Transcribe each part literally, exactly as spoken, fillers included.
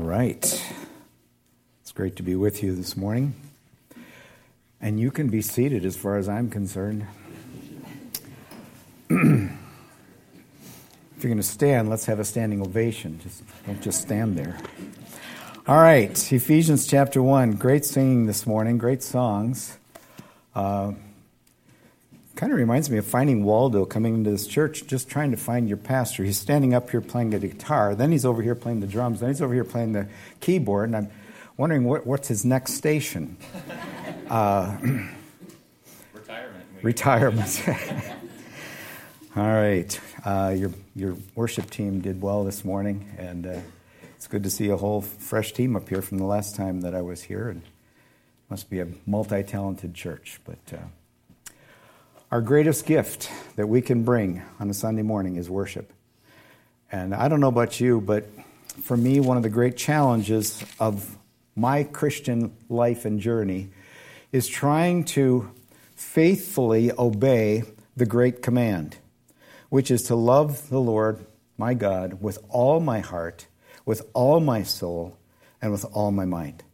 right. It's great to be with you this morning. And you can be seated as far as I'm concerned. If you're going to stand, let's have a standing ovation. Just don't just stand there. All right, Ephesians chapter one. Great singing this morning, great songs. Uh, kind of reminds me of Finding Waldo coming into this church, just trying to find your pastor. He's standing up here playing the guitar, then he's over here playing the drums, then he's over here playing the keyboard, and I'm wondering what, what's his next station. Uh, retirement. Retirement. All right. Uh, your your worship team did well this morning, and uh, it's good to see a whole fresh team up here from the last time that I was here. And must be a multi-talented church. But uh, our greatest gift that we can bring on a Sunday morning is worship. And I don't know about you, but for me, one of the great challenges of my Christian life and journey is trying to faithfully obey the great command, which is to love the Lord, my God, with all my heart, with all my soul, and with all my mind.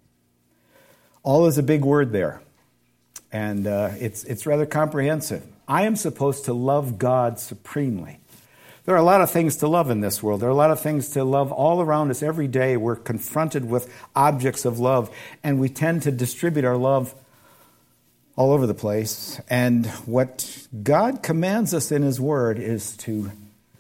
All is a big word there, and uh, it's it's rather comprehensive. I am supposed to love God supremely. There are a lot of things to love in this world. There are a lot of things to love all around us every day. We're confronted with objects of love, and we tend to distribute our love all over the place. And what God commands us in His Word is to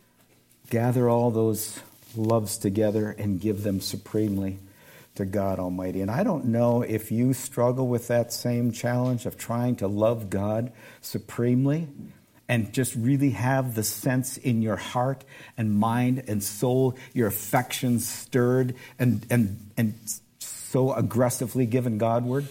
gather all those loves together and give them supremely to God Almighty. And I don't know if you struggle with that same challenge of trying to love God supremely and just really have the sense in your heart and mind and soul, your affections stirred and and and so aggressively given Godward.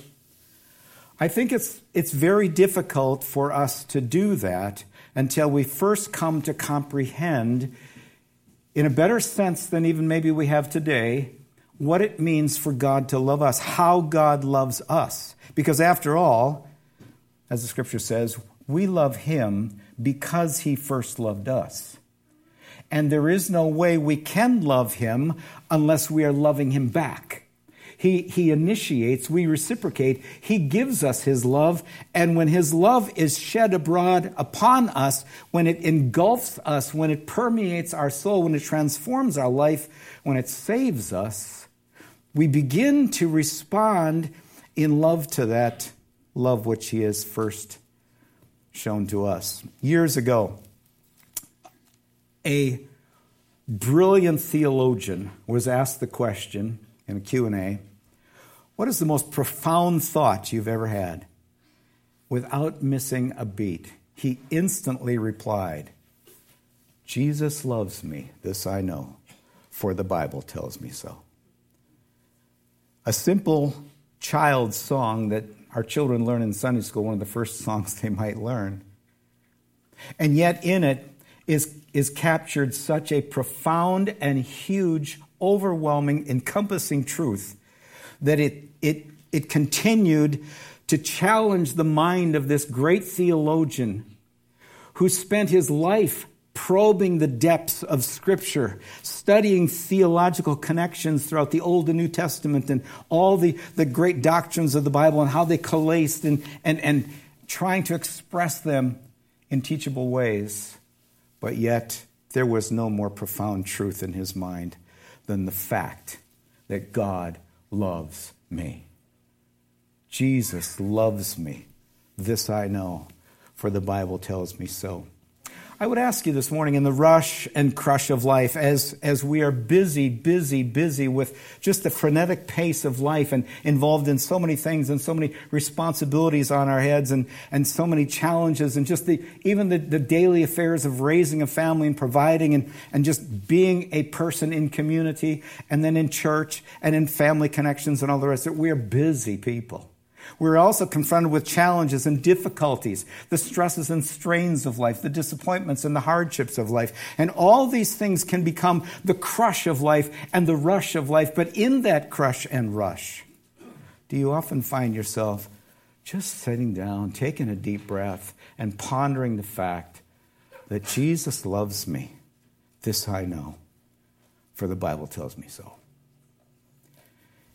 I think it's it's very difficult for us to do that until we first come to comprehend, in a better sense than even maybe we have today, what it means for God to love us, how God loves us. Because after all, as the Scripture says, we love Him because He first loved us. And there is no way we can love Him unless we are loving Him back. He, he initiates, we reciprocate, He gives us His love, and when His love is shed abroad upon us, when it engulfs us, when it permeates our soul, when it transforms our life, when it saves us, we begin to respond in love to that love which He has first shown to us. Years ago, a brilliant theologian was asked the question in a Q and A, what is the most profound thought you've ever had? Without missing a beat, he instantly replied, Jesus loves me, this I know, for the Bible tells me so. A simple child's song that our children learn in Sunday school, one of the first songs they might learn. And yet in it is, is captured such a profound and huge, overwhelming, encompassing truth that it, it, it continued to challenge the mind of this great theologian who spent his life probing the depths of Scripture, studying theological connections throughout the Old and New Testament and all the, the great doctrines of the Bible and how they coalesced and, and, and trying to express them in teachable ways. But yet, there was no more profound truth in his mind than the fact that God loves me. Jesus loves me. This I know, for the Bible tells me so. I would ask you this morning, in the rush and crush of life, as, as we are busy, busy, busy with just the frenetic pace of life and involved in so many things and so many responsibilities on our heads and, and so many challenges and just the even the, the daily affairs of raising a family and providing and, and just being a person in community and then in church and in family connections and all the rest of it. We are busy people. We're also confronted with challenges and difficulties, the stresses and strains of life, the disappointments and the hardships of life. And all these things can become the crush of life and the rush of life. But in that crush and rush, do you often find yourself just sitting down, taking a deep breath, and pondering the fact that Jesus loves me? This I know, for the Bible tells me so.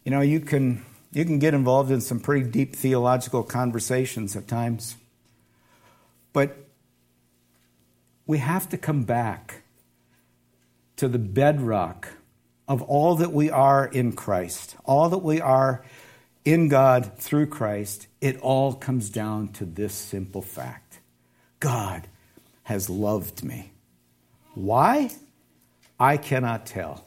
You know, you can you can get involved in some pretty deep theological conversations at times. But we have to come back to the bedrock of all that we are in Christ, all that we are in God through Christ. It all comes down to this simple fact: God has loved me. Why? I cannot tell.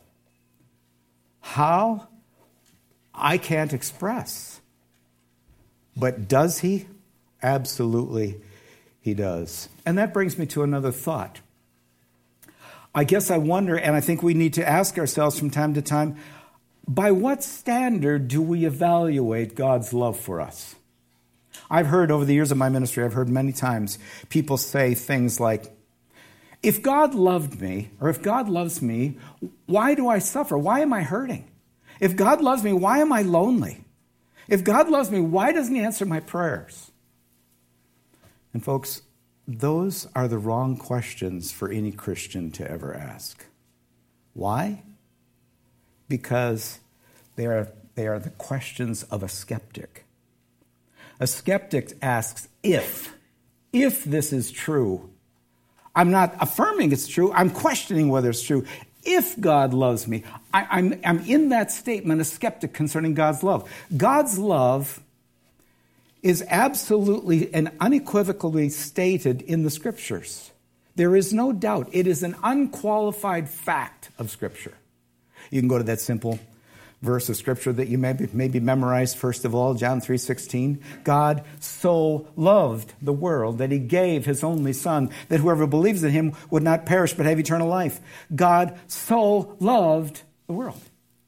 How? I can't express. But does he? Absolutely, he does. And that brings me to another thought. I guess I wonder, and I think we need to ask ourselves from time to time, by what standard do we evaluate God's love for us? I've heard over the years of my ministry, I've heard many times people say things like, if God loved me, or if God loves me, why do I suffer? Why am I hurting? If God loves me, why am I lonely? If God loves me, why doesn't he answer my prayers? And folks, those are the wrong questions for any Christian to ever ask. Why? Because they are, they are the questions of a skeptic. A skeptic asks if, if this is true. I'm not affirming it's true. I'm questioning whether it's true. If God loves me, I, I'm, I'm in that statement a skeptic concerning God's love. God's love is absolutely and unequivocally stated in the Scriptures. There is no doubt. It is an unqualified fact of Scripture. You can go to that simple verse of Scripture that you maybe, maybe memorized first of all, John three sixteen. God so loved the world that he gave his only Son, that whoever believes in him would not perish but have eternal life. God so loved the world.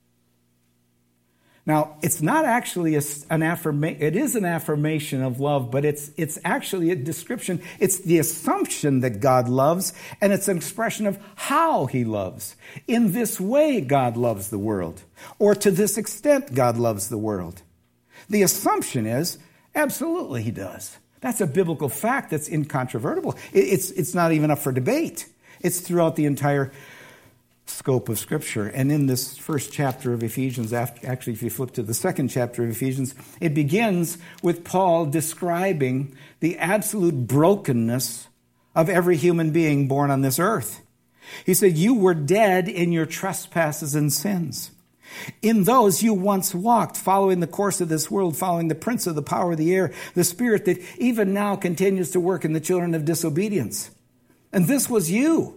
Now, it's not actually a, an affirmation. It is an affirmation of love, but it's it's actually a description. It's the assumption that God loves, and it's an expression of how he loves. In this way, God loves the world, or to this extent, God loves the world. The assumption is, absolutely, he does. That's a biblical fact that's incontrovertible. It, it's it's not even up for debate. It's throughout the entire scope of Scripture. And in this first chapter of Ephesians, actually if you flip to the second chapter of Ephesians, it begins with Paul describing the absolute brokenness of every human being born on this earth. He said, you were dead in your trespasses and sins. In those you once walked, following the course of this world, following the prince of the power of the air, the spirit that even now continues to work in the children of disobedience. And this was you.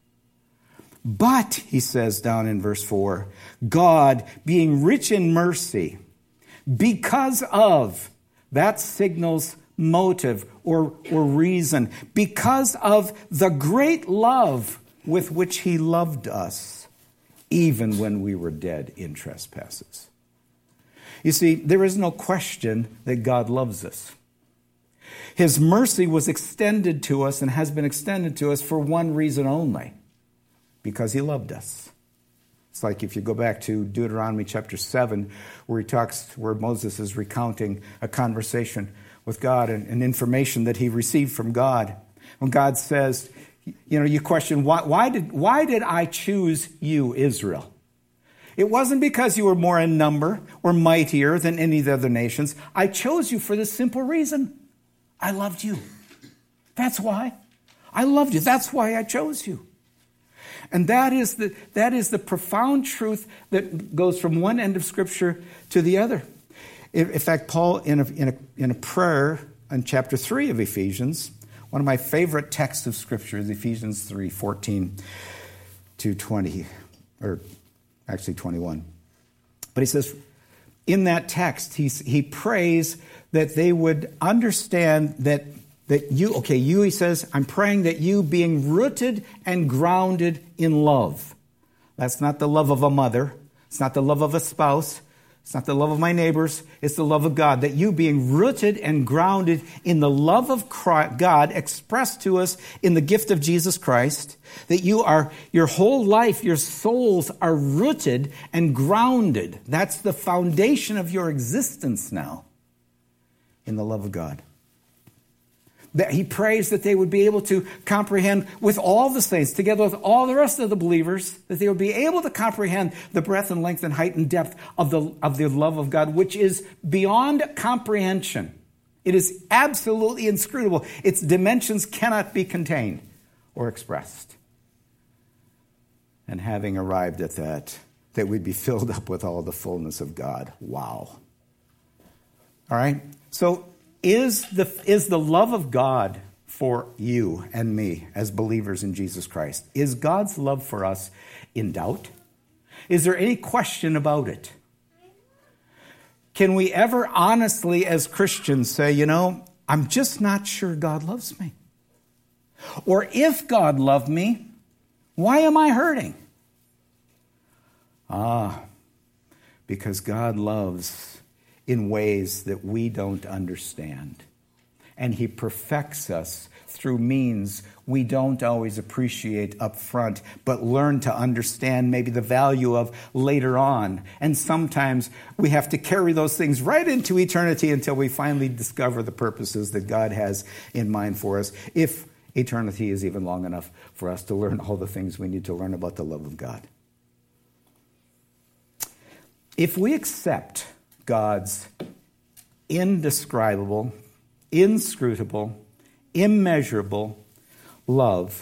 But, he says down in verse four, God, being rich in mercy, because of, that signals motive or, or reason, because of the great love with which he loved us, even when we were dead in trespasses. You see, there is no question that God loves us. His mercy was extended to us and has been extended to us for one reason only. Because he loved us. It's like if you go back to Deuteronomy chapter seven, where he talks, where Moses is recounting a conversation with God and, and information that he received from God. When God says, you know, you question, why, why did why did I choose you, Israel? It wasn't because you were more in number or mightier than any of the other nations. I chose you for this simple reason. I loved you. That's why. I loved you. That's why I chose you. And that is the that is the profound truth that goes from one end of Scripture to the other. In, in fact, Paul, in a, in, a, in a prayer in chapter three of Ephesians, one of my favorite texts of Scripture is Ephesians three, fourteen to twenty, or actually twenty-one. But he says, in that text, he, he prays that they would understand that That you, okay, you, he says, I'm praying that you being rooted and grounded in love. That's not the love of a mother. It's not the love of a spouse. It's not the love of my neighbors. It's the love of God. That you being rooted and grounded in the love of Christ, God expressed to us in the gift of Jesus Christ. That you are, your whole life, your souls are rooted and grounded. That's the foundation of your existence now in the love of God. That he prays that they would be able to comprehend with all the saints, together with all the rest of the believers, that they would be able to comprehend the breadth and length and height and depth of the, of the love of God, which is beyond comprehension. It is absolutely inscrutable. Its dimensions cannot be contained or expressed. And having arrived at that, that we'd be filled up with all the fullness of God. Wow. All right? So, Is the, is the love of God for you and me as believers in Jesus Christ, is God's love for us in doubt? Is there any question about it? Can we ever honestly as Christians say, you know, I'm just not sure God loves me? Or if God loved me, why am I hurting? Ah, because God loves in ways that we don't understand. And he perfects us through means we don't always appreciate up front, but learn to understand maybe the value of later on. And sometimes we have to carry those things right into eternity until we finally discover the purposes that God has in mind for us, if eternity is even long enough for us to learn all the things we need to learn about the love of God. If we accept God's indescribable, inscrutable, immeasurable love,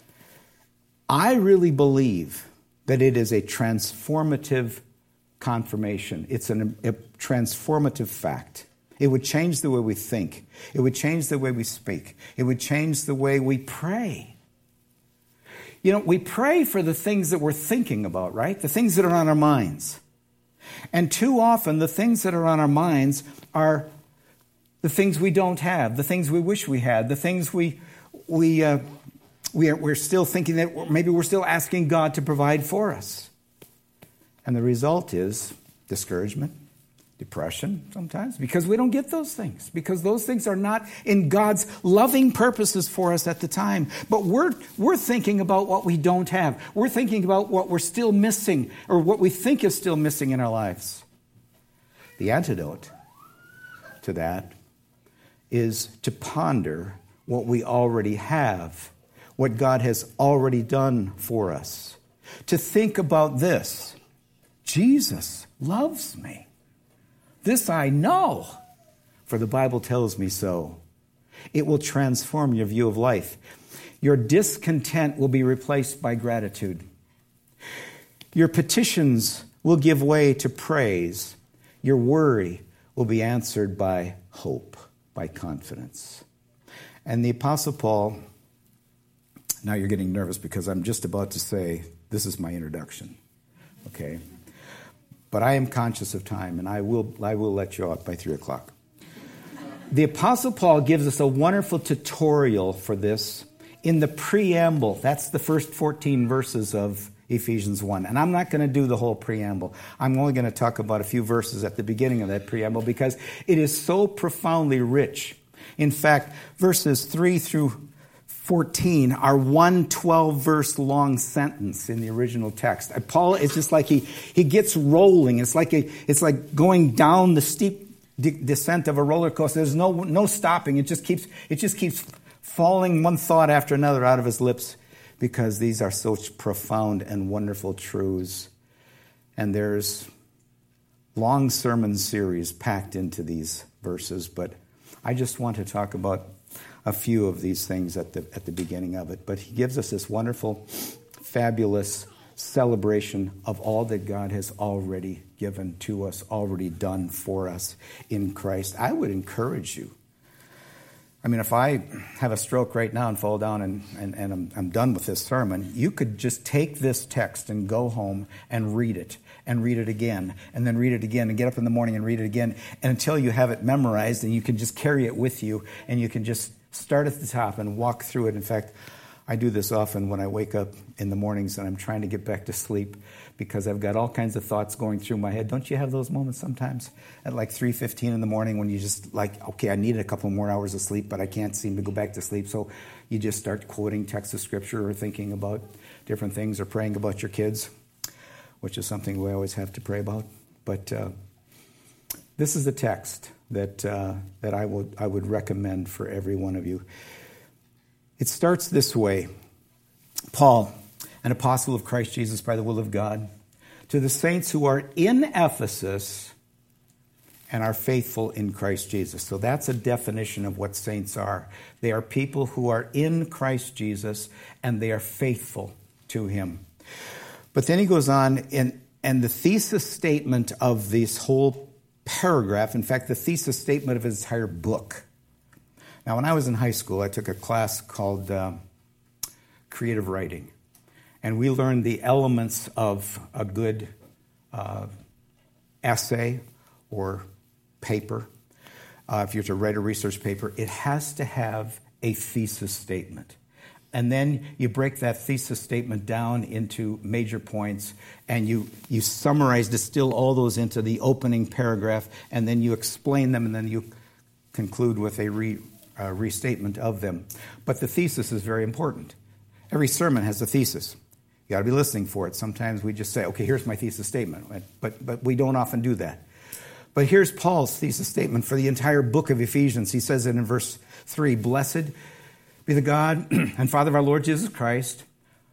I really believe that it is a transformative confirmation. It's an, a transformative fact. It would change the way we think. It would change the way we speak. It would change the way we pray. You know, we pray for the things that we're thinking about, right? The things that are on our minds. And too often, the things that are on our minds are the things we don't have, the things we wish we had, the things we we uh, we are, we're still thinking that maybe we're still asking God to provide for us. And the result is discouragement, depression sometimes, because we don't get those things, because those things are not in God's loving purposes for us at the time. But we're we're thinking about what we don't have. We're thinking about what we're still missing, or what we think is still missing in our lives. The antidote to that is to ponder what we already have, what God has already done for us. To think about this: Jesus loves me. This I know, for the Bible tells me so. It will transform your view of life. Your discontent will be replaced by gratitude. Your petitions will give way to praise. Your worry will be answered by hope, by confidence. And the Apostle Paul, now you're getting nervous because I'm just about to say, this is my introduction, okay? But I am conscious of time, and I will I will let you out by three o'clock. The Apostle Paul gives us a wonderful tutorial for this in the preamble. That's the first fourteen verses of Ephesians one. And I'm not going to do the whole preamble. I'm only going to talk about a few verses at the beginning of that preamble because it is so profoundly rich. In fact, verses three through fourteen are one twelve-verse long sentence in the original text. Paul, it's just like he, he gets rolling. It's like a, it's like going down the steep de- descent of a roller coaster. There's no no stopping. It just keeps it just keeps falling one thought after another out of his lips, because these are such profound and wonderful truths. And there's long sermon series packed into these verses, but I just want to talk about a few of these things at the at the beginning of it. But he gives us this wonderful, fabulous celebration of all that God has already given to us, already done for us in Christ. I would encourage you. I mean, if I have a stroke right now and fall down and, and, and I'm, I'm done with this sermon, you could just take this text and go home and read it, and read it again, and then read it again, and get up in the morning and read it again, and until you have it memorized, and you can just carry it with you, and you can just start at the top and walk through it. In fact, I do this often when I wake up in the mornings and I'm trying to get back to sleep because I've got all kinds of thoughts going through my head. Don't you have those moments sometimes at like three fifteen in the morning when you just like, okay, I needed a couple more hours of sleep, but I can't seem to go back to sleep. So you just start quoting texts of Scripture or thinking about different things or praying about your kids, which is something we always have to pray about. But uh, this is a text that uh, that I would I would recommend for every one of you. It starts this way: Paul, an apostle of Christ Jesus by the will of God, to the saints who are in Ephesus and are faithful in Christ Jesus. So that's a definition of what saints are. They are people who are in Christ Jesus and they are faithful to him. But then he goes on, and, and the thesis statement of this whole paragraph, in fact, the thesis statement of his entire book. Now, when I was in high school, I took a class called uh, creative writing. And we learned the elements of a good uh, essay or paper. Uh, if you're to write a research paper, it has to have a thesis statement. And then you break that thesis statement down into major points, and you, you summarize, distill all those into the opening paragraph, and then you explain them, and then you conclude with a re, uh, restatement of them. But the thesis is very important. Every sermon has a thesis. You got to be listening for it. Sometimes we just say, okay, here's my thesis statement. But, but we don't often do that. But here's Paul's thesis statement for the entire book of Ephesians. He says it in verse three, "Blessed be the God and Father of our Lord Jesus Christ,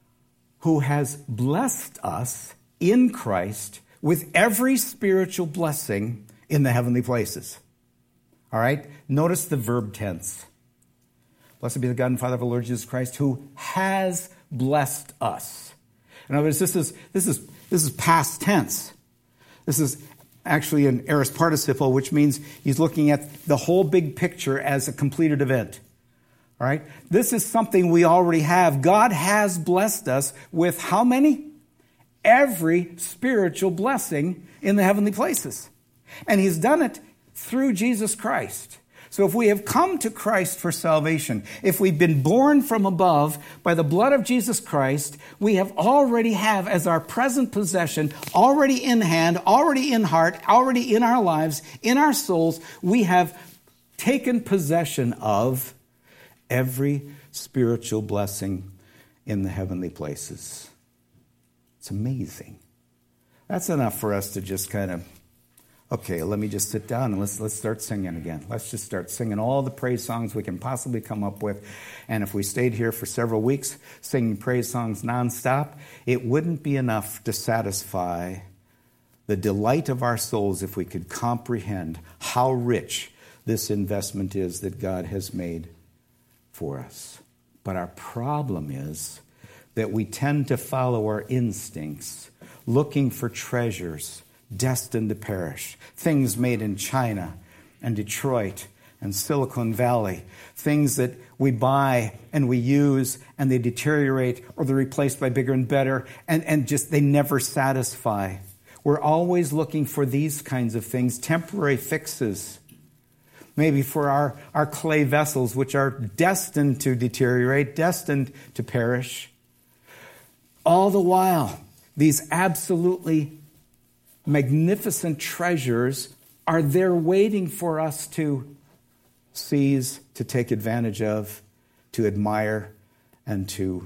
who has blessed us in Christ with every spiritual blessing in the heavenly places." All right? Notice the verb tense. Blessed be the God and Father of our Lord Jesus Christ, who has blessed us. In other words, this is this is this is past tense. This is actually an aorist participle, which means he's looking at the whole big picture as a completed event. All right? This is something we already have. God has blessed us with how many? Every spiritual blessing in the heavenly places. And he's done it through Jesus Christ. So if we have come to Christ for salvation, if we've been born from above by the blood of Jesus Christ, we have already have as our present possession, already in hand, already in heart, already in our lives, in our souls, we have taken possession of every spiritual blessing in the heavenly places. It's amazing. That's enough for us to just kind of, okay, let me just sit down and let's let's start singing again. Let's just start singing all the praise songs we can possibly come up with. And if we stayed here for several weeks singing praise songs nonstop, it wouldn't be enough to satisfy the delight of our souls if we could comprehend how rich this investment is that God has made for us. But our problem is that we tend to follow our instincts, looking for treasures destined to perish. Things made in China and Detroit and Silicon Valley. Things that we buy and we use and they deteriorate or they're replaced by bigger and better and, and just they never satisfy. We're always looking for these kinds of things, temporary fixes. Maybe for our, our clay vessels, which are destined to deteriorate, destined to perish. All the while, these absolutely magnificent treasures are there waiting for us to seize, to take advantage of, to admire, and to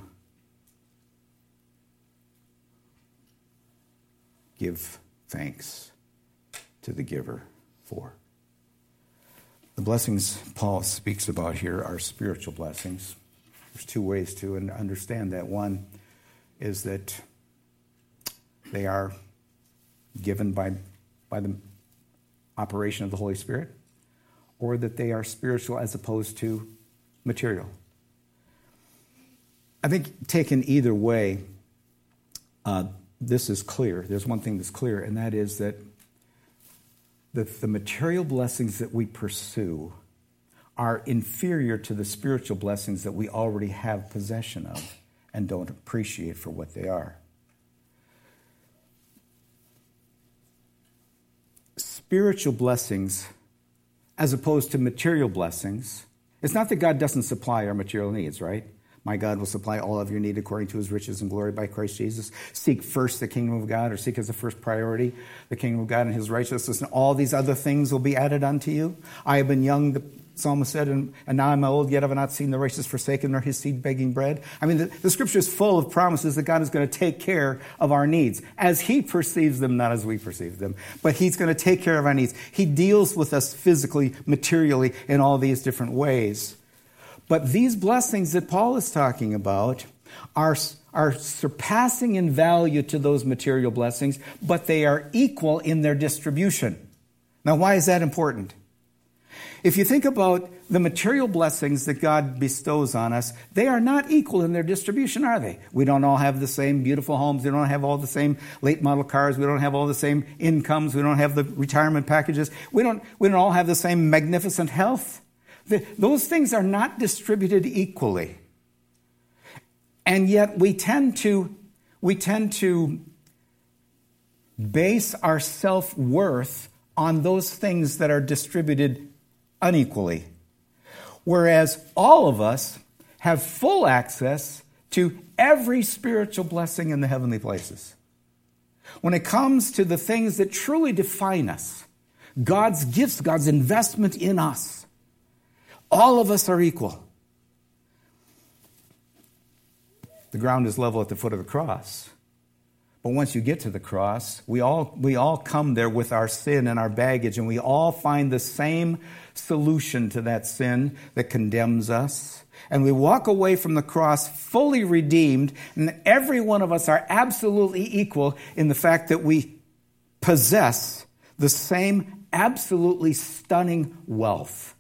give thanks to the giver for. The blessings Paul speaks about here are spiritual blessings. There's two ways to understand that. One is that they are given by, by the operation of the Holy Spirit, or that they are spiritual as opposed to material. I think taken either way, uh, this is clear. There's one thing that's clear, and that is that the, the material blessings that we pursue are inferior to the spiritual blessings that we already have possession of and don't appreciate for what they are. Spiritual blessings, as opposed to material blessings, it's not that God doesn't supply our material needs, right? My God will supply all of your need according to his riches and glory by Christ Jesus. Seek first the kingdom of God, or seek as a first priority the kingdom of God and his righteousness, and all these other things will be added unto you. I have been young, the psalmist said, and, and now I'm old, yet have I not seen the righteous forsaken, nor his seed begging bread. I mean, the, the scripture is full of promises that God is going to take care of our needs as he perceives them, not as we perceive them. But he's going to take care of our needs. He deals with us physically, materially, in all these different ways. But these blessings that Paul is talking about are, are surpassing in value to those material blessings, but they are equal in their distribution. Now, why is that important? If you think about the material blessings that God bestows on us, they are not equal in their distribution, are they? We don't all have the same beautiful homes. We don't have all the same late model cars. We don't have all the same incomes. We don't have the retirement packages. We don't, we don't all have the same magnificent health. The, those things are not distributed equally. And yet we tend to, we tend to base our self-worth on those things that are distributed unequally. Whereas all of us have full access to every spiritual blessing in the heavenly places. When it comes to the things that truly define us, God's gifts, God's investment in us, all of us are equal. The ground is level at the foot of the cross. But once you get to the cross, we all we all come there with our sin and our baggage, and we all find the same solution to that sin that condemns us. And we walk away from the cross fully redeemed, and every one of us are absolutely equal in the fact that we possess the same absolutely stunning wealth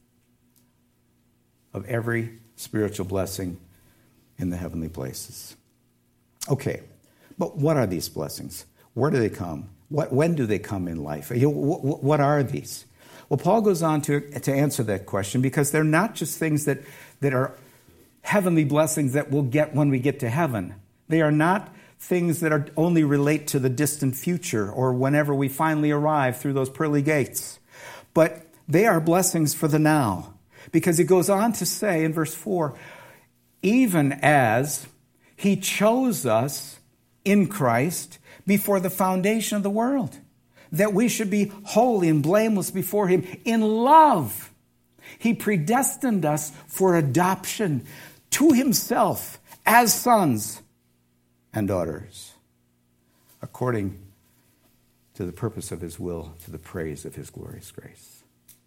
of every spiritual blessing in the heavenly places. Okay. But what are these blessings? Where do they come? What, when do they come in life? You know, what, what are these? Well, Paul goes on to, to answer that question because they're not just things that, that are heavenly blessings that we'll get when we get to heaven. They are not things that are only relate to the distant future or whenever we finally arrive through those pearly gates. But they are blessings for the now. Because he goes on to say in verse four, even as he chose us in Christ before the foundation of the world, that we should be holy and blameless before him in love. He predestined us for adoption to himself as sons and daughters, according to the purpose of his will, to the praise of his glorious grace.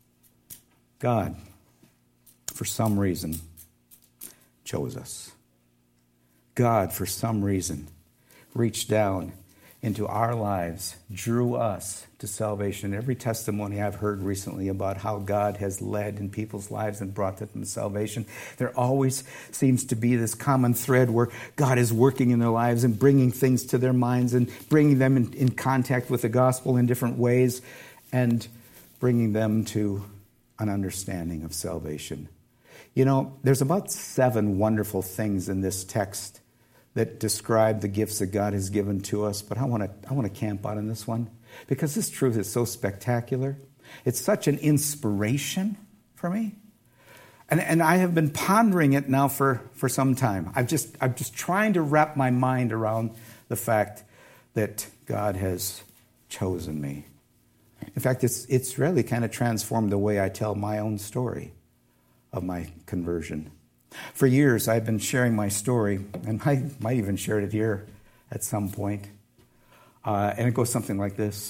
God, for some reason, chose us. God, for some reason, reached down into our lives, drew us to salvation. Every testimony I've heard recently about how God has led in people's lives and brought them to salvation, there always seems to be this common thread where God is working in their lives and bringing things to their minds and bringing them in, in contact with the gospel in different ways and bringing them to an understanding of salvation. You know, there's about seven wonderful things in this text that describe the gifts that God has given to us, but I want to I want to camp out on this one because this truth is so spectacular. It's such an inspiration for me. And and I have been pondering it now for, for some time. I've just I'm just trying to wrap my mind around the fact that God has chosen me. In fact, it's it's really kind of transformed the way I tell my own story of my conversion. For years, I've been sharing my story, and I might even share it here at some point. Uh, and it goes something like this.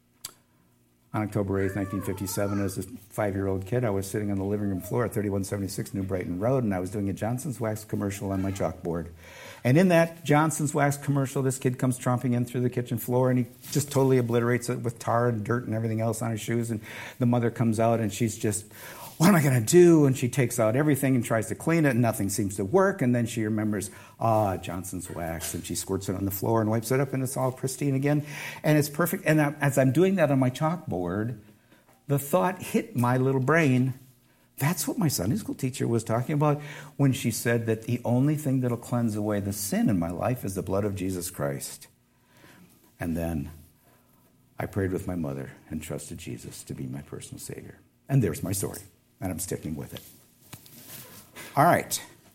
On October eighth, nineteen fifty-seven, as a five-year-old kid, I was sitting on the living room floor at thirty-one seventy-six New Brighton Road, and I was doing a Johnson's Wax commercial on my chalkboard. And in that Johnson's Wax commercial, this kid comes tromping in through the kitchen floor, and he just totally obliterates it with tar and dirt and everything else on his shoes. And the mother comes out, and she's just, what am I going to do? And she takes out everything and tries to clean it, and nothing seems to work. And then she remembers, ah, Johnson's Wax, and she squirts it on the floor and wipes it up, and it's all pristine again. And it's perfect. And as I'm doing that on my chalkboard, the thought hit my little brain, that's what my Sunday school teacher was talking about when she said that the only thing that'll cleanse away the sin in my life is the blood of Jesus Christ. And then I prayed with my mother and trusted Jesus to be my personal Savior. And there's my story. And I'm sticking with it. All right.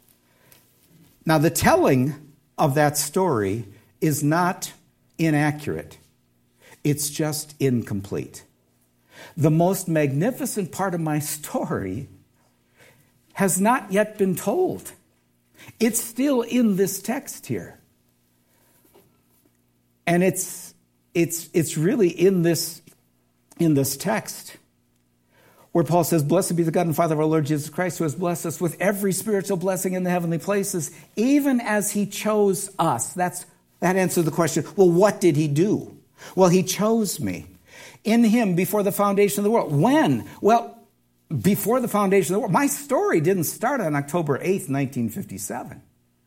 Now, the telling of that story is not inaccurate. It's just incomplete. The most magnificent part of my story has not yet been told. It's still in this text here. And it's it's it's really in this in this text where Paul says, "Blessed be the God and Father of our Lord Jesus Christ, who has blessed us with every spiritual blessing in the heavenly places, even as he chose us." That's that answers the question, well, what did he do? Well, he chose me in him before the foundation of the world. When? Well, before the foundation of the world. My story didn't start on October eighth, nineteen fifty-seven.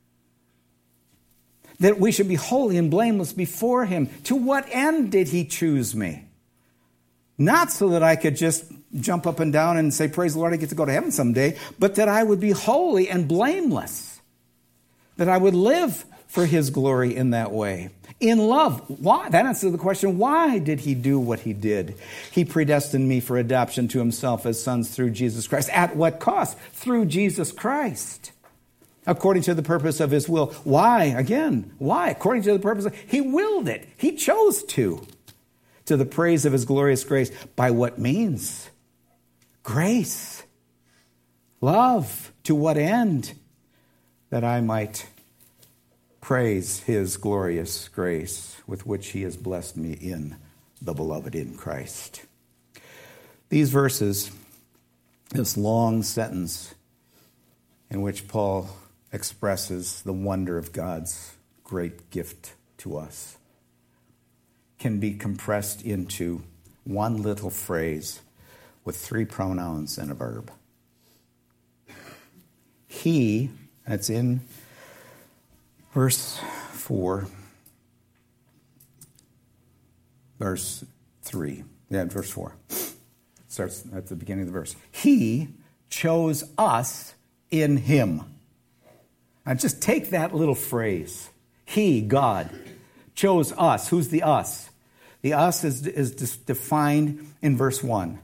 That we should be holy and blameless before him. To what end did he choose me? Not so that I could just jump up and down and say, praise the Lord, I get to go to heaven someday, but that I would be holy and blameless. That I would live for his glory in that way. In love. Why? That answers the question, why did he do what he did? He predestined me for adoption to himself as sons through Jesus Christ. At what cost? Through Jesus Christ. According to the purpose of his will. Why? Again, why? According to the purpose of, he willed it. He chose to. To the praise of his glorious grace. By what means? Grace. Love. To what end? That I might praise his glorious grace with which he has blessed me in the beloved in Christ. These verses, this long sentence in which Paul expresses the wonder of God's great gift to us, can be compressed into one little phrase with three pronouns and a verb. He, that's in verse four, verse three, yeah, verse four. It starts at the beginning of the verse. He chose us in him. Now just take that little phrase. He, God, chose us. Who's the us? The us is, is defined in verse one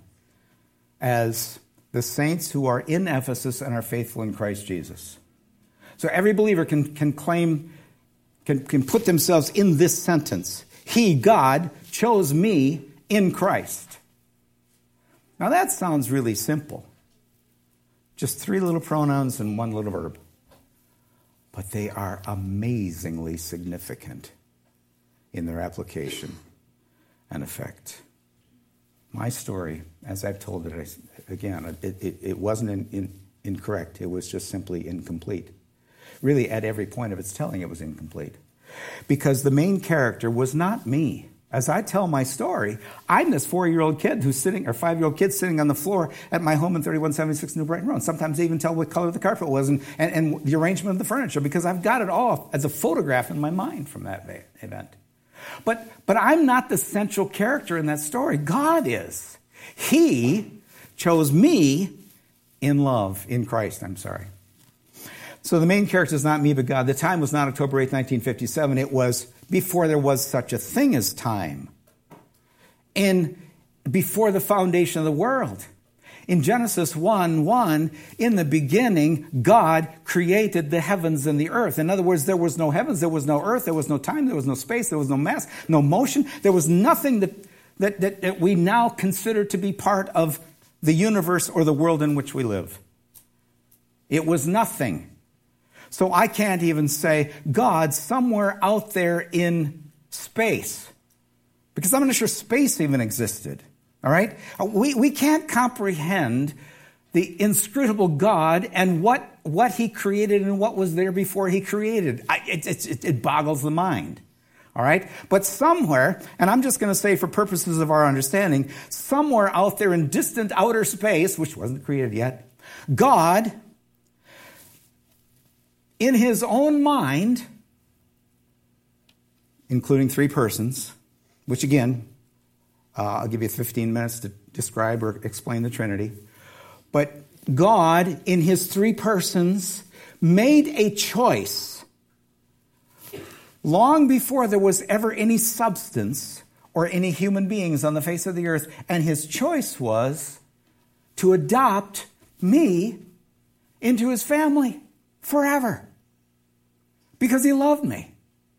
as the saints who are in Ephesus and are faithful in Christ Jesus. So every believer can, can claim, can, can put themselves in this sentence. He, God, chose me in Christ. Now that sounds really simple. Just three little pronouns and one little verb. But they are amazingly significant in their application and effect. My story, as I've told it again, it, it, it wasn't in, in, incorrect. It was just simply incomplete. Really, at every point of its telling, it was incomplete. Because the main character was not me. As I tell my story, I'm this four-year-old kid who's sitting, or five-year-old kid sitting on the floor at my home in thirty-one seventy-six New Brighton Road. Sometimes I even tell what color the carpet was and, and, and the arrangement of the furniture, because I've got it all as a photograph in my mind from that event. But, but I'm not the central character in that story. God is. He chose me in love, in Christ, I'm sorry. So the main character is not me, but God. The time was not October eighth, nineteen fifty-seven. It was before there was such a thing as time. And before the foundation of the world. In Genesis one one, in the beginning, God created the heavens and the earth. In other words, there was no heavens, there was no earth, there was no time, there was no space, there was no mass, no motion. There was nothing that, that, that, that we now consider to be part of the universe or the world in which we live. It was nothing. So I can't even say God somewhere out there in space, because I'm not sure space even existed. All right? We, we can't comprehend the inscrutable God and what, what he created and what was there before he created. I, it, it, it boggles the mind. All right? But somewhere, and I'm just going to say for purposes of our understanding, somewhere out there in distant outer space, which wasn't created yet, God, in his own mind, including three persons, which again, Uh, I'll give you fifteen minutes to describe or explain the Trinity. But God, in his three persons, made a choice long before there was ever any substance or any human beings on the face of the earth. And his choice was to adopt me into his family forever. Because he loved me.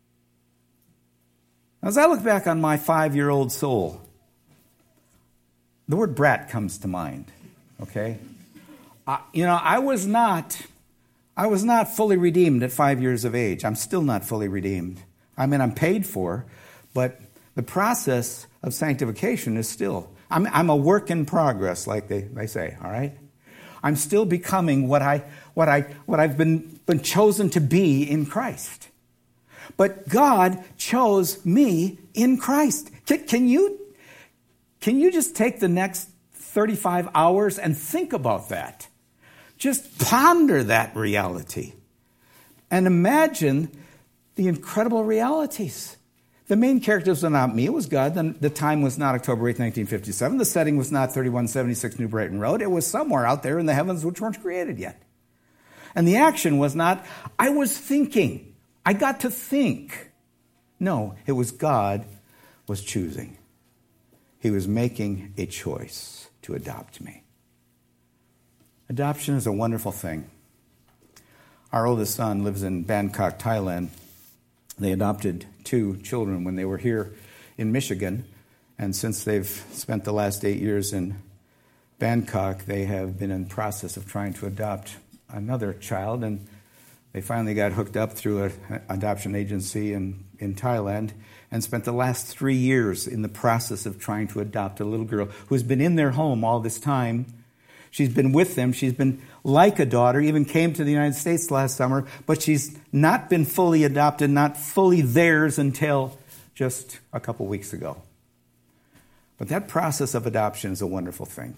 As I look back on my five-year-old soul, the word brat comes to mind, okay? Uh, you know, I was not, I was not fully redeemed at five years of age. I'm still not fully redeemed. I mean, I'm paid for, but the process of sanctification is still, I'm, I'm a work in progress, like they, they say, all right? I'm still becoming what, I, what, I, what I've been, been chosen to be in Christ. But God chose me in Christ. Can, can you, can you just take the next thirty-five hours and think about that? Just ponder that reality and imagine the incredible realities. The main characters were not me, it was God. The, the time was not October eighth, nineteen fifty-seven. The setting was not thirty-one seventy-six New Brighton Road. It was somewhere out there in the heavens which weren't created yet. And the action was not, I was thinking. I got to think. No, it was God was choosing. He was making a choice to adopt me. Adoption is a wonderful thing. Our oldest son lives in Bangkok, Thailand. They adopted two children when they were here in Michigan. And since they've spent the last eight years in Bangkok, they have been in the process of trying to adopt another child. And they finally got hooked up through an adoption agency in, in Thailand and spent the last three years in the process of trying to adopt a little girl who's been in their home all this time. She's been with them. She's been like a daughter, even came to the United States last summer, but she's not been fully adopted, not fully theirs until just a couple weeks ago. But that process of adoption is a wonderful thing.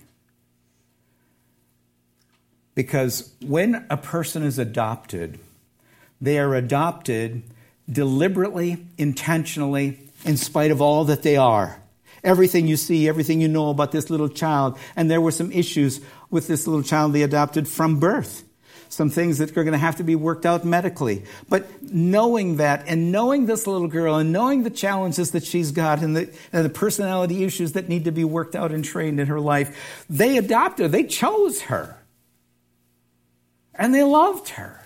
Because when a person is adopted, they are adopted deliberately, intentionally, in spite of all that they are. Everything you see, everything you know about this little child. And there were some issues with this little child they adopted from birth. Some things that are going to have to be worked out medically. But knowing that and knowing this little girl and knowing the challenges that she's got and the, and the personality issues that need to be worked out and trained in her life, they adopted her. They chose her. And they loved her.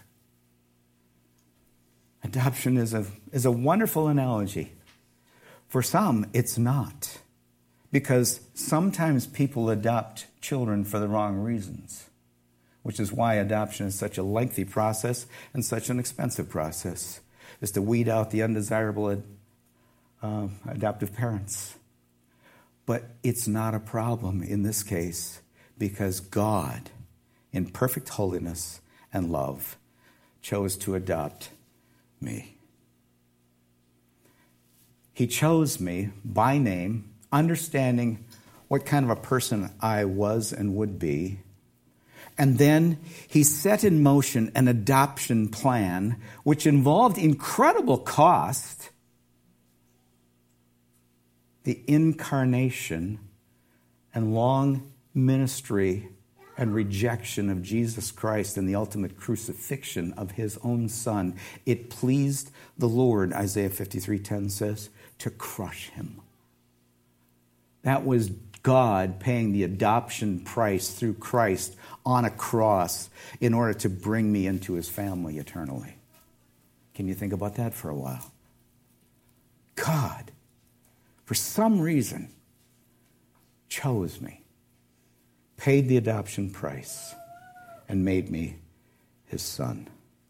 Adoption is a, is a wonderful analogy. For some, it's not. Because sometimes people adopt children for the wrong reasons, which is why adoption is such a lengthy process and such an expensive process, is to weed out the undesirable uh, adoptive parents. But it's not a problem in this case because God, in perfect holiness and love, chose to adopt me. He chose me by name, understanding what kind of a person I was and would be. And then he set in motion an adoption plan which involved incredible cost, the incarnation and long ministry and rejection of Jesus Christ and the ultimate crucifixion of his own son. It pleased the Lord, Isaiah fifty-three ten says, to crush him. That was God paying the adoption price through Christ on a cross in order to bring me into his family eternally. Can you think about that for a while? God, for some reason, chose me, paid the adoption price, and made me his son.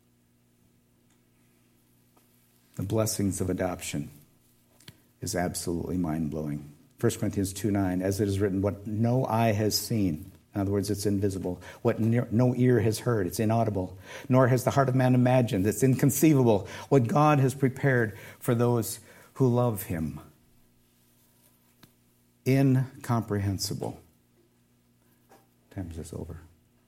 The blessings of adoption is absolutely mind-blowing. First Corinthians two nine, as it is written, what no eye has seen, in other words, it's invisible, what no ear has heard, it's inaudible, nor has the heart of man imagined, it's inconceivable, what God has prepared for those who love him. Incomprehensible. What time is this over?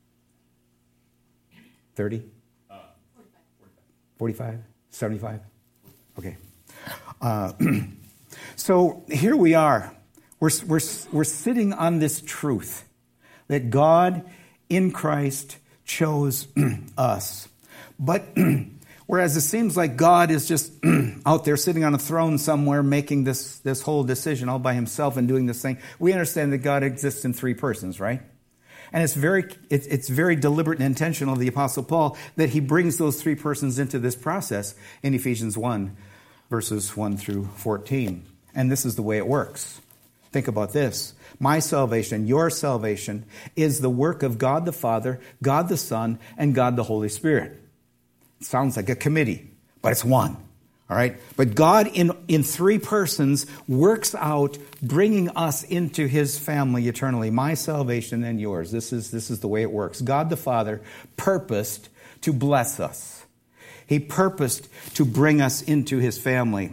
thirty? Uh, forty-five? seventy-five? Okay. Uh, so here we are. We're, we're, we're sitting on this truth that God in Christ chose us. But whereas it seems like God is just out there sitting on a throne somewhere making this, this whole decision all by himself and doing this thing, we understand that God exists in three persons, right? And it's very, it's, it's very deliberate and intentional of the Apostle Paul that he brings those three persons into this process in Ephesians one, verses one through fourteen. And this is the way it works. Think about this. My salvation, your salvation, is the work of God the Father, God the Son, and God the Holy Spirit. It sounds like a committee, but it's one. All right? But God in, in three persons works out bringing us into his family eternally. My salvation and yours. This is, this is the way it works. God the Father purposed to bless us. He purposed to bring us into his family.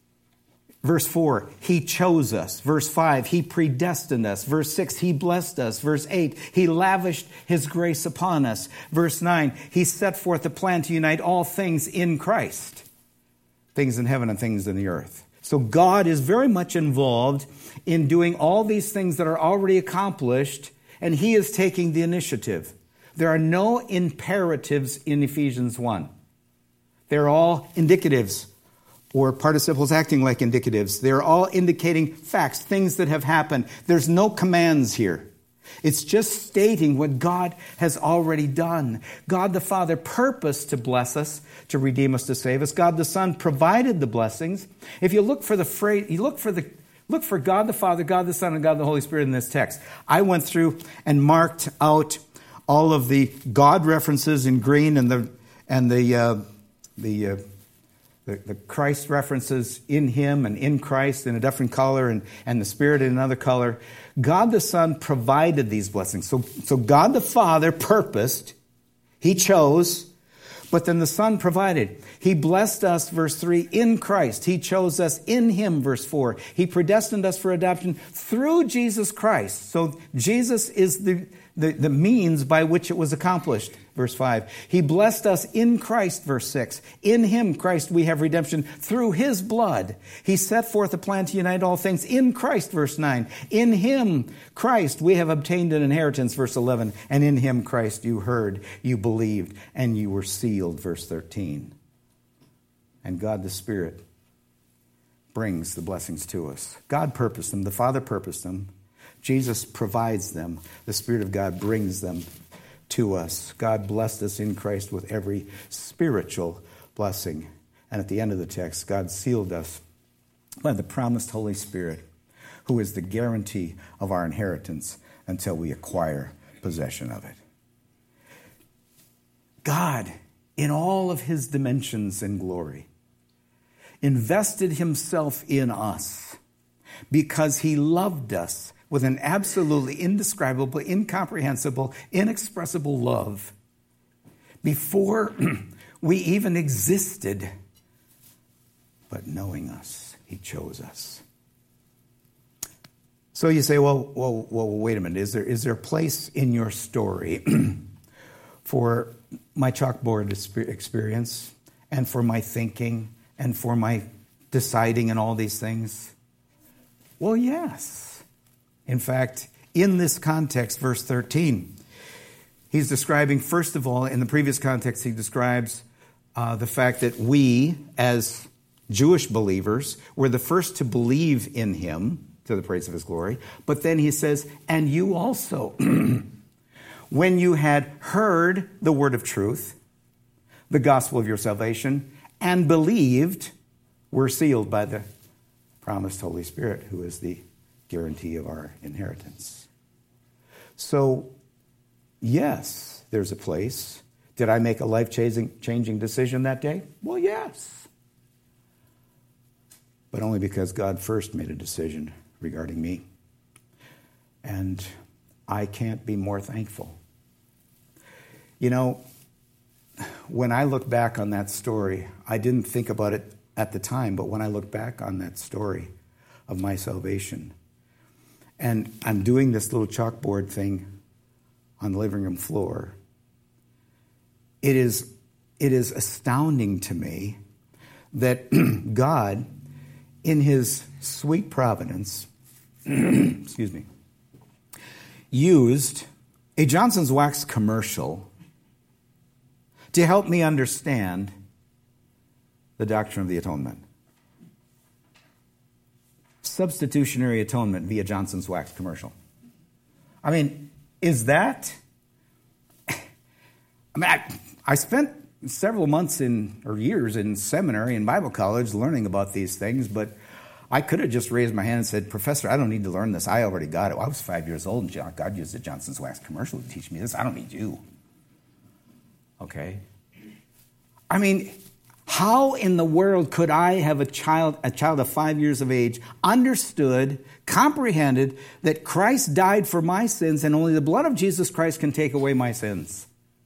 Verse four, he chose us. Verse five, he predestined us. Verse six, he blessed us. Verse eight, he lavished his grace upon us. Verse nine, he set forth a plan to unite all things in Christ. Things in heaven and things in the earth. So God is very much involved in doing all these things that are already accomplished, and he is taking the initiative. There are no imperatives in Ephesians one. They're all indicatives, or participles acting like indicatives. They're all indicating facts, things that have happened. There's no commands here. It's just stating what God has already done. God the Father purposed to bless us, to redeem us, to save us. God the Son provided the blessings. If you look for the phrase, you look for the look for God the Father, God the Son, and God the Holy Spirit in this text. I went through and marked out all of the God references in green and the and the uh, the, uh, the the Christ references in Him and in Christ in a different color, and and the Spirit in another color. God the Son provided these blessings. So, so God the Father purposed, He chose, but then the Son provided. He blessed us, verse three, in Christ. He chose us in Him, verse four. He predestined us for adoption through Jesus Christ. So Jesus is the, the, the means by which it was accomplished, verse five. He blessed us in Christ, verse six. In Him, Christ, we have redemption through His blood. He set forth a plan to unite all things in Christ, verse nine. In Him, Christ, we have obtained an inheritance, verse eleven. And in Him, Christ, you heard, you believed, and you were sealed, verse thirteen. And God the Spirit brings the blessings to us. God purposed them. The Father purposed them. Jesus provides them. The Spirit of God brings them to us. God blessed us in Christ with every spiritual blessing. And at the end of the text, God sealed us by the promised Holy Spirit, who is the guarantee of our inheritance until we acquire possession of it. God, in all of His dimensions and glory, invested Himself in us because He loved us with an absolutely indescribable, incomprehensible, inexpressible love before we even existed. But knowing us, He chose us. So you say, well, well, well, wait a minute. Is there is there a place in your story for my chalkboard experience and for my thinking and for my deciding and all these things? Well, yes. In fact, in this context, verse thirteen, he's describing, first of all, in the previous context, he describes uh, the fact that we, as Jewish believers, were the first to believe in Him, to the praise of His glory. But then he says, and you also, when you had heard the word of truth, the gospel of your salvation, and believed, were sealed by the promised Holy Spirit, who is the guarantee of our inheritance. So, yes, there's a place. Did I make a life-changing changing decision that day? Well, yes. But only because God first made a decision regarding me. And I can't be more thankful. You know, when I look back on that story, I didn't think about it at the time, but when I look back on that story of my salvation, and I'm doing this little chalkboard thing on the living room floor, it is, it is astounding to me that God, in His sweet providence, excuse me, used a Johnson's Wax commercial to help me understand the doctrine of the atonement. Substitutionary atonement via Johnson's Wax commercial. I mean, is that... I mean, I, I spent several months in, or years in seminary and Bible college learning about these things, but I could have just raised my hand and said, Professor, I don't need to learn this. I already got it. I was five years old, and God used the Johnson's Wax commercial to teach me this. I don't need you. Okay? I mean, how in the world could I have a child, a child of five years of age, understood, comprehended that Christ died for my sins and only the blood of Jesus Christ can take away my sins?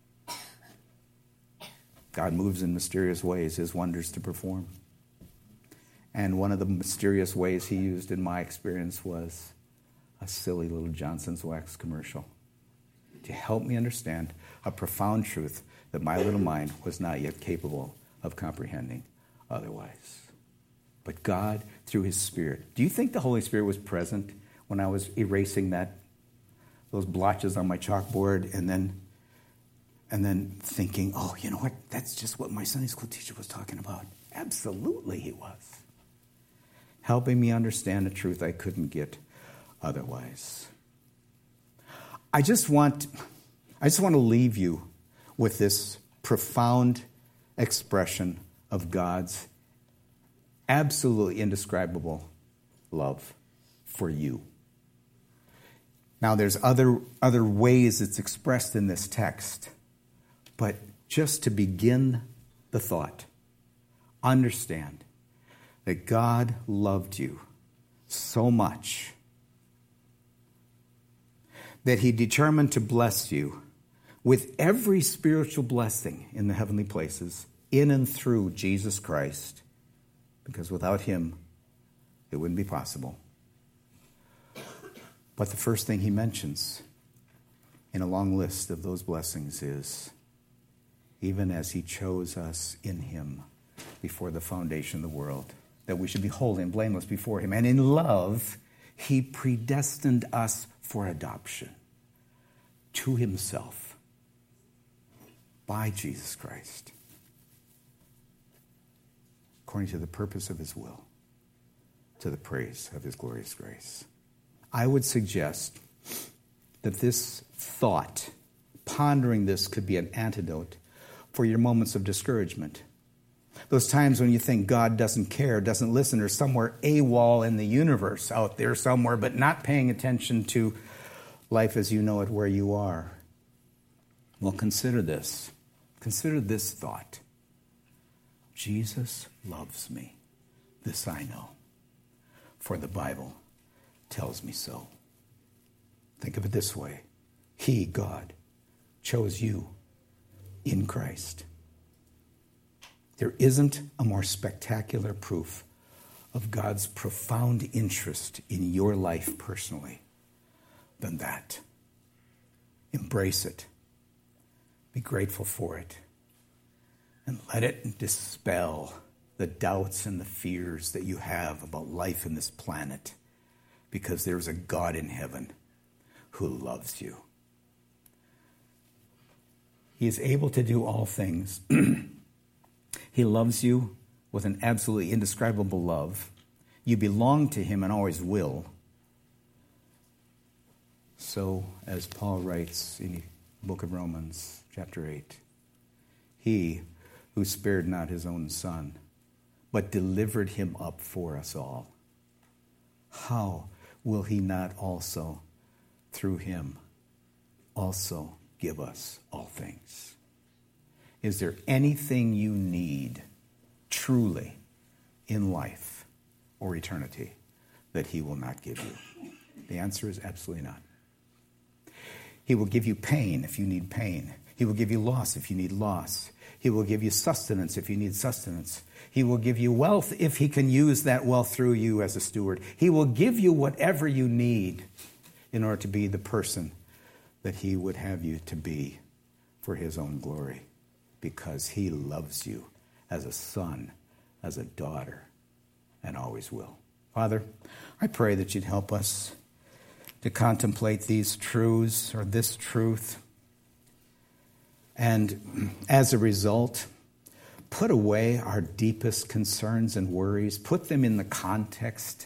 God moves in mysterious ways, his wonders to perform. And one of the mysterious ways he used in my experience was a silly little Johnson's Wax commercial to help me understand a profound truth that my little mind was not yet capable of comprehending otherwise. But God, through his Spirit. Do you think the Holy Spirit was present when I was erasing that, those blotches on my chalkboard, and then and then thinking, oh, you know what? That's just what my Sunday school teacher was talking about. Absolutely he was. Helping me understand a truth I couldn't get otherwise. I just want, I just want to leave you with this profound expression of God's absolutely indescribable love for you. Now, there's other, other ways it's expressed in this text, but just to begin the thought, understand that God loved you so much that he determined to bless you with every spiritual blessing in the heavenly places, in and through Jesus Christ, because without him, it wouldn't be possible. But the first thing he mentions in a long list of those blessings is, even as he chose us in him before the foundation of the world, that we should be holy and blameless before him. And in love, he predestined us for adoption to himself by Jesus Christ, according to the purpose of his will, to the praise of his glorious grace. I would suggest that this thought, pondering this, could be an antidote for your moments of discouragement. Those times when you think God doesn't care, doesn't listen, or somewhere AWOL in the universe out there somewhere, but not paying attention to life as you know it where you are. Well, consider this. Consider this thought. Jesus loves me. This I know, for the Bible tells me so. Think of it this way. He, God, chose you in Christ. There isn't a more spectacular proof of God's profound interest in your life personally than that. Embrace it. Be grateful for it. And let it dispel the doubts and the fears that you have about life in this planet, because there's a God in heaven who loves you. He is able to do all things. He loves you with an absolutely indescribable love. You belong to him and always will. So, as Paul writes in the book of Romans, chapter eight, he who spared not his own son, but delivered him up for us all, how will he not also, through him, also give us all things? Is there anything you need truly in life or eternity that he will not give you? The answer is absolutely not. He will give you pain if you need pain. He will give you loss if you need loss. He will give you sustenance if you need sustenance. He will give you wealth if he can use that wealth through you as a steward. He will give you whatever you need in order to be the person that he would have you to be for his own glory, because he loves you as a son, as a daughter, and always will. Father, I pray that you'd help us to contemplate these truths, or this truth, and as a result, put away our deepest concerns and worries, put them in the context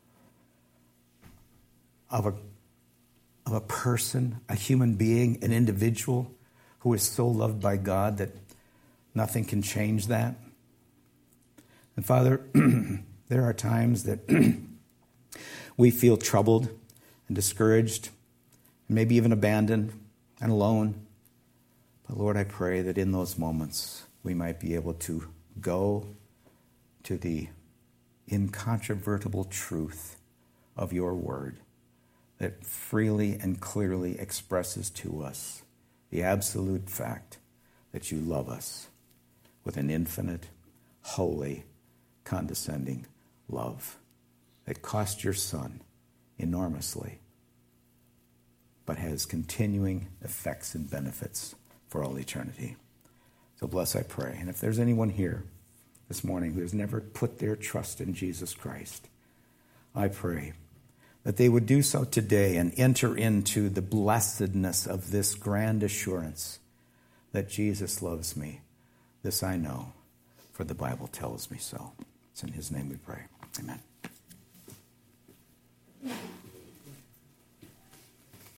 of a, of a person, a human being, an individual who is so loved by God that nothing can change that. And Father, There are times that we feel troubled and discouraged, and maybe even abandoned and alone. But Lord, I pray that in those moments we might be able to go to the incontrovertible truth of your word that freely and clearly expresses to us the absolute fact that you love us with an infinite, holy, condescending love that cost your Son enormously, but has continuing effects and benefits for all eternity. So bless, I pray. And if there's anyone here this morning who has never put their trust in Jesus Christ, I pray that they would do so today and enter into the blessedness of this grand assurance that Jesus loves me. This I know, for the Bible tells me so. It's in his name we pray. Amen.